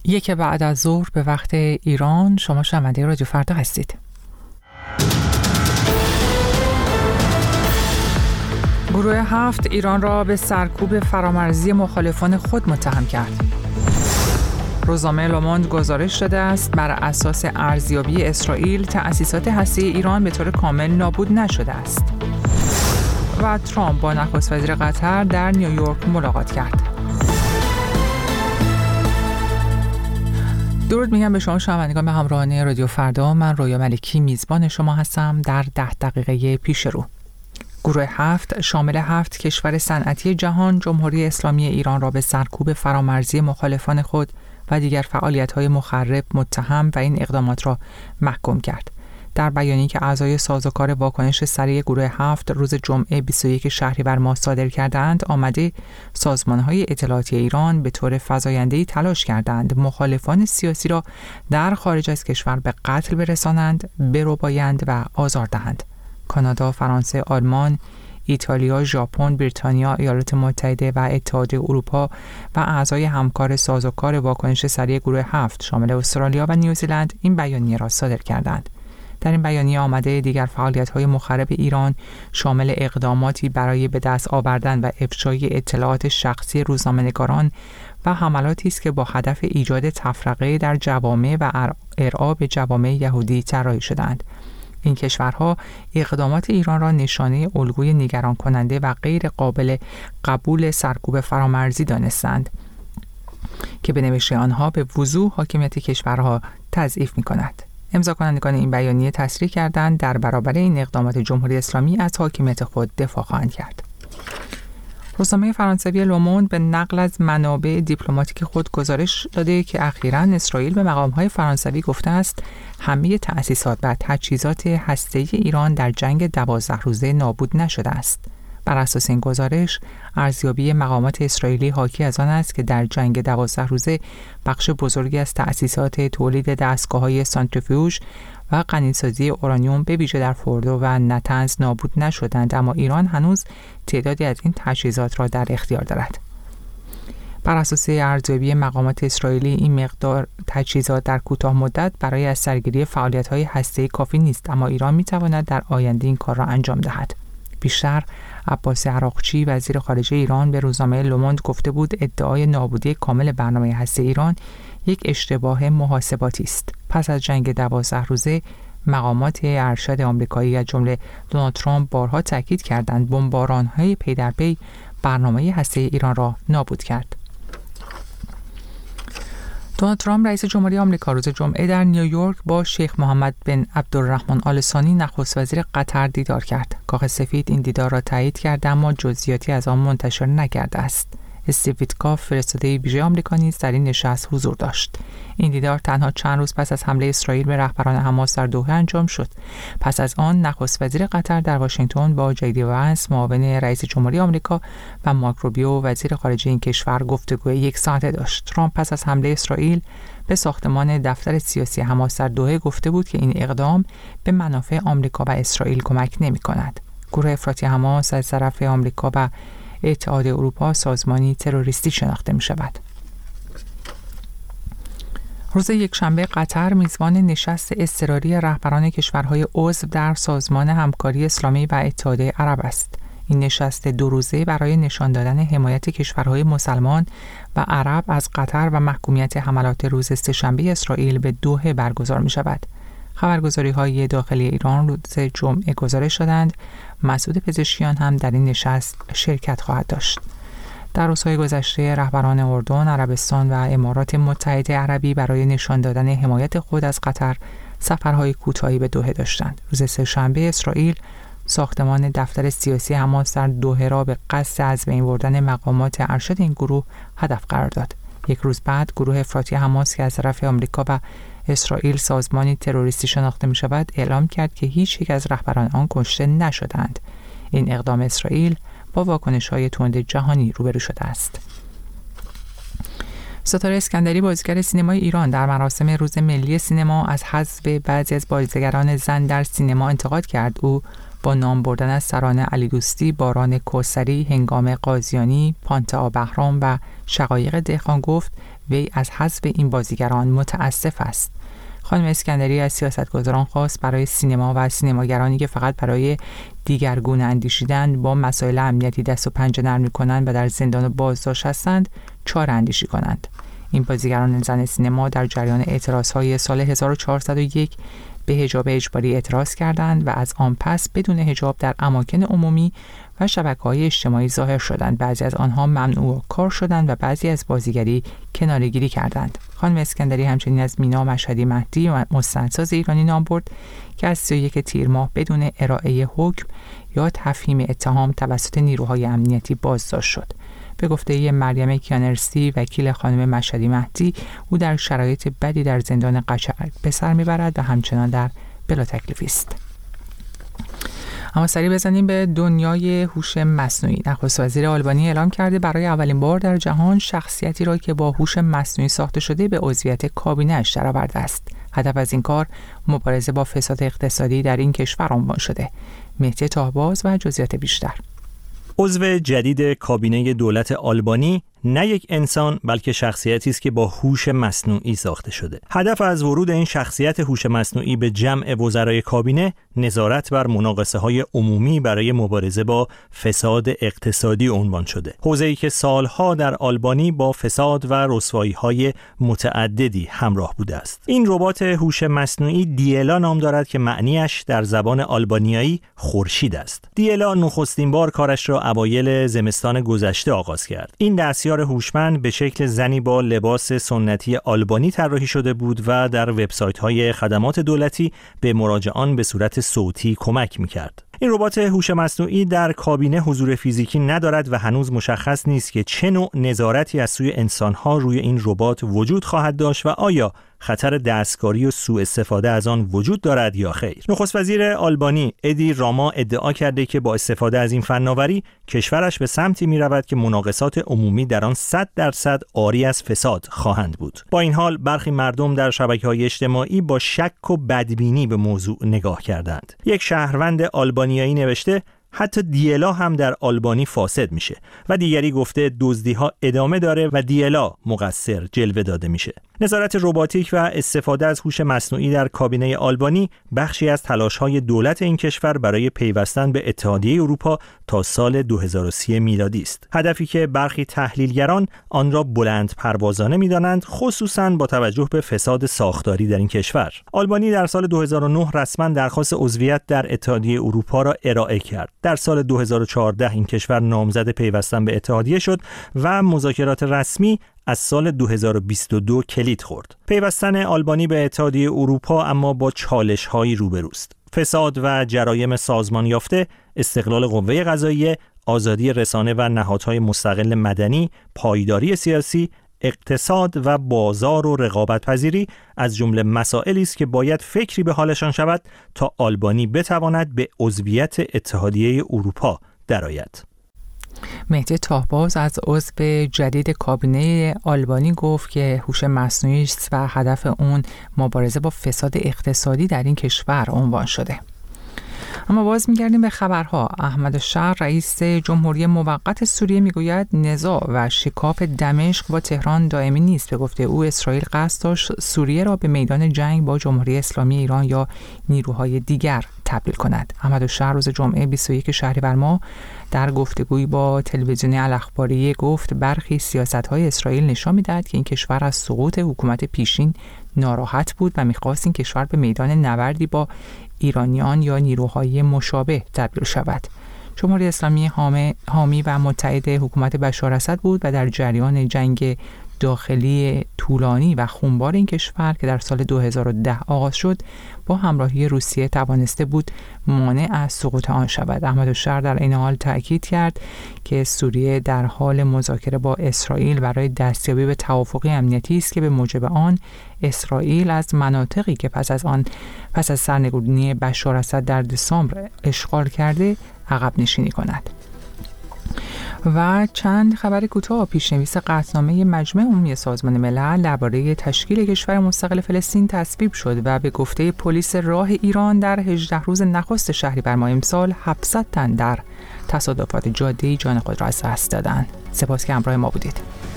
یک بعد از ظهر به وقت ایران. شما شنونده رادیو فردا هستید. گروه 7 ایران را به سرکوب فرامرزی مخالفان خود متهم کرد. روزنامه لوموند گزارش داده است بر اساس ارزیابی اسرائیل تأسیسات هسته‌ای ایران به طور کامل نابود نشده است. و ترامپ با نخست وزیر قطر در نیویورک ملاقات کرد. درود میگم به شما شنوندگان به همراهان رادیو فردا. من رویا ملکی میزبان شما هستم در 10 دقیقه پیش رو. گروه 7 شامل 7 کشور صنعتی جهان جمهوری اسلامی ایران را به سرکوب فرامرزی مخالفان خود و دیگر فعالیت‌های مخرب متهم و این اقدامات را محکوم کرد. در بیانیه‌ای که اعضای سازوکار واکنش سریع گروه 7 روز جمعه 21 شهریور ماه صادر کردند، آمده سازمان‌های اطلاعاتی ایران به طور فزاینده‌ای تلاش کردند مخالفان سیاسی را در خارج از کشور به قتل برسانند، بربایند و آزار دهند. کانادا، فرانسه، آلمان، ایتالیا، ژاپن، بریتانیا، ایالات متحده و اتحادیه اروپا و اعضای همکار سازوکار واکنش سریع گروه 7 شامل استرالیا و نیوزیلند این بیانیه را صادر کردند. در این بیانیه آمده دیگر فعالیت‌های مخرب ایران شامل اقداماتی برای به دست آوردن و افشای اطلاعات شخصی روزنامه‌نگاران و حملاتی است که با هدف ایجاد تفرقه در جوامع و ارعاب به جوامع یهودی طراحی شدند. این کشورها اقدامات ایران را نشانه الگوی نگران کننده و غیر قابل قبول سرکوب فرامرزی دانستند که به نوشته آنها به وضوح حاکمیت کشورها تضعیف می‌کند. امضا کنندگان این بیانیه تصریح کردند در برابر این اقدامات جمهوری اسلامی از حاکمیت خود دفاع خواهند کرد. روزنامه فرانسوی لوموند به نقل از منابع دیپلماتیک خود گزارش داده که اخیراً اسرائیل به مقام‌های فرانسوی گفته است همه تأسیسات و تجهیزات هسته‌ای ایران در جنگ 12 روزه نابود نشده است. بر اساس این گزارش، ارزیابی مقامات اسرائیلی حاکی از آن است که در جنگ 12 روزه بخش بزرگی از تأسیسات تولید دستگاه‌های سانتریفیوژ و غنی‌سازی اورانیوم به ویژه در فوردو و نتنز نابود نشدند، اما ایران هنوز تعدادی از این تجهیزات را در اختیار دارد. بر اساس ارزیابی مقامات اسرائیلی این مقدار تجهیزات در کوتاه مدت برای از سرگیری فعالیت‌های هسته‌ای کافی نیست، اما ایران می‌تواند در آینده این کار را انجام دهد. بیشتر عباس عراقچی وزیر خارجه ایران به روزنامه لوموند گفته بود ادعای نابودی کامل برنامه هسته‌ای ایران یک اشتباه محاسباتی است. پس از جنگ 12 روزه مقامات ارشد آمریکایی از جمله دونالد ترامپ بارها تاکید کردند بمباران‌های پی در پی برنامه هسته‌ای ایران را نابود کرد. دونالد ترامپ رئیس جمهوری آمریکا روز جمعه در نیویورک با شیخ محمد بن عبدالرحمن آل ثانی نخست وزیر قطر دیدار کرد. کاخ سفید این دیدار را تایید کرد اما جزئیاتی از آن منتشر نکرده است. استیو ویتکاف فرستاده ویژه آمریکا نیز در این نشست حضور داشت. این دیدار تنها چند روز پس از حمله اسرائیل به رهبران حماس در دوحه انجام شد. پس از آن نخست وزیر قطر در واشنگتن با جی دی وانس معاون رئیس جمهوری آمریکا و مارک روبیو وزیر خارجه این کشور گفتگوی 1 ساعته داشت. ترامپ پس از حمله اسرائیل به ساختمان دفتر سیاسی حماس در دوحه گفته بود که این اقدام به منافع آمریکا و اسرائیل کمک نمی‌کند. گروه افراطی حماس از طرف آمریکا و اتحادیه اروپا سازمانی تروریستی شناخته می شود. روز یکشنبه قطر میزبان نشست اضطراری رهبران کشورهای عضو در سازمان همکاری اسلامی و اتحادیه عرب است. این نشست 2 روزه برای نشان دادن حمایت کشورهای مسلمان و عرب از قطر و محکومیت حملات روز سه‌شنبه اسرائیل به دوحه برگزار می شود. خبرگزاری‌های داخلی ایران روز جمعه گزارش دادند مسعود پزشکیان هم در این نشست شرکت خواهد داشت. در روزهای گذشته رهبران اردن، عربستان و امارات متحده عربی برای نشان دادن حمایت خود از قطر سفرهای کوتاهی به دوحه داشتند. روز سه‌شنبه اسرائیل ساختمان دفتر سیاسی حماس در دوحه را به قصد از بین بردن مقامات ارشد این گروه هدف قرار داد. 1 روز بعد گروه افراطی حماس که از طرف آمریکا و اسرائیل سازمانی تروریستی شناخته می شود اعلام کرد که هیچ یک از رهبران آن کشته نشدند. این اقدام اسرائیل با واکنش‌های تند جهانی روبرو شده است. ستاره اسکندری بازیگر سینمای ایران در مراسم روز ملی سینما از حذف بعضی از بازیگران زن در سینما انتقاد کرد. او با نام بردن از سران علی دوستی، باران کوثری، هنگام قاضیانی، پانتا بهرام و شقایق دهقان گفت وی از حذف این بازیگران متاسف است. خانم اسکندری از سیاستگزاران خواست برای سینما و سینماگرانی که فقط برای دیگرگونه اندیشیدن با مسائل امنیتی دست و پنجه نرم می‌کنند و در زندان بازداشت هستند چاره اندیشی کنند. این بازیگران زن سینما در جریان اعتراضهای سال 1401 به حجاب اجباری اعتراض کردند و از آن پس بدون حجاب در اماکن عمومی و شبکه‌های اجتماعی ظاهر شدند. بعضی از آنها ممنوع کار شدند و بعضی از بازیگری کناره‌گیری کردند. خانم اسکندری همچنین از مینا مشهدی مهدی و مستندساز ایرانی نام برد که از 31 تیر ماه بدون ارائه حکم یا تفهیم اتهام توسط نیروهای امنیتی بازداشت شد. به گفته مریم کیانرسی، وکیل خانم مشهدی مهدی، او در شرایط بدی در زندان قشنگ به سر میبرد و همچنان در بلا تکلیفی است. اما سریع بزنیم به دنیای هوش مصنوعی. نخست وزیر آلبانی اعلام کرده برای اولین بار در جهان شخصیتی را که با هوش مصنوعی ساخته شده به عضویت کابینه‌اش درآورده است. هدف از این کار مبارزه با فساد اقتصادی در این کشور عنوان شده. مهدی طاهباز و جزئیات بیشتر. عضو جدید کابینه دولت آلبانی نه یک انسان بلکه شخصیتی است که با هوش مصنوعی ساخته شده. هدف از ورود این شخصیت هوش مصنوعی به جمع وزرای کابینه نظارت بر مناقصه‌های عمومی برای مبارزه با فساد اقتصادی عنوان شده. حوزه‌ای که سالها در آلبانی با فساد و رسوایی‌های متعددی همراه بوده است. این ربات هوش مصنوعی دیلا نام دارد که معنیش در زبان آلبانیایی خورشید است. دیلا نخستین بار کارش را اوایل زمستان گذشته آغاز کرد. این دستیار هوشمند به شکل زنی با لباس سنتی آلبانی طراحی شده بود و در وبسایت‌های خدمات دولتی به مراجعان به صورت صوتی کمک می‌کرد. این ربات هوش مصنوعی در کابینه حضور فیزیکی ندارد و هنوز مشخص نیست که چه نوع نظارتی از سوی انسان‌ها روی این ربات وجود خواهد داشت و آیا خطر دستکاری و سوء استفاده از آن وجود دارد یا خیر. نخست وزیر آلبانی ادی راما ادعا کرده که با استفاده از این فناوری کشورش به سمتی می‌رود که مناقصات عمومی در آن 100% عاری از فساد خواهند بود. با این حال برخی مردم در شبکه‌های اجتماعی با شک و بدبینی به موضوع نگاه کردند. یک شهروند آلبانیایی نوشته حتی دیلا هم در آلبانی فاسد میشه و دیگری گفته دزدی‌ها ادامه داره و دیلا مقصر جلوه داده میشه. نظارت رباتیک و استفاده از هوش مصنوعی در کابینه آلبانی بخشی از تلاش‌های دولت این کشور برای پیوستن به اتحادیه اروپا تا سال 2030 میلادی است. هدفی که برخی تحلیلگران آن را بلند پروازانه می‌دانند، خصوصاً با توجه به فساد ساختاری در این کشور. آلبانی در سال 2009 رسما درخواست عضویت در اتحادیه اروپا را ارائه کرد. در سال 2014 این کشور نامزد پیوستن به اتحادیه شد و مذاکرات رسمی از سال 2022 کلید خورد. پیوستن آلبانی به اتحادیه اروپا اما با چالش‌هایی روبروست. فساد و جرایم سازمان یافته، استقلال قوه قضاییه، آزادی رسانه و نهادهای مستقل مدنی، پایداری سیاسی، اقتصاد و بازار و رقابت‌پذیری از جمله مسائلی است که باید فکری به حالشان شود تا آلبانی بتواند به عضویت اتحادیه اروپا درآید. مهدی طاهباز از عضو جدید کابینه آلبانی گفت که هوش مصنوعی است و هدف اون مبارزه با فساد اقتصادی در این کشور عنوان شده. اما باز می‌گردیم به خبرها. احمد شهر رئیس جمهوری موقت سوریه میگوید نزاع و شکاف دمشق با تهران دائمی نیست. به گفته او اسرائیل قصد داشت سوریه را به میدان جنگ با جمهوری اسلامی ایران یا نیروهای دیگر تبدیل کند. احمد شهر روز جمعه 21 شهریور ماه در گفتگویی با تلویزیون الاخباریه گفت برخی سیاست‌های اسرائیل نشان می‌دهد که این کشور از سقوط حکومت پیشین ناراحت بود و می‌خواست این کشور به میدان نبردی با ایرانیان یا نیروهای مشابه تبدیل شود. جمهوری اسلامی حامی و متحد حکومت بشار اسد بود و در جریان جنگ داخلی طولانی و خونبار این کشور که در سال 2010 آغاز شد با همراهی روسیه توانسته بود مانع از سقوط آن شود. احمد شهر در این حال تأکید کرد که سوریه در حال مذاکره با اسرائیل برای دستیابی به توافق امنیتی است که به موجب آن اسرائیل از مناطقی که پس از سرنگونی بشار اسد در دسامبر اشغال کرده عقب نشینی کند. و چند خبر کوتاه. پیشنویس قطعنامه مجمع عمومی سازمان ملل درباره تشکیل کشور مستقل فلسطین تصویب شد و به گفته پلیس راه ایران در 18 روز نخست شهریور ماه امسال 700 تن در تصادفات جاده‌ای جان خود را از دست دادند. سپاس که همراه ما بودید.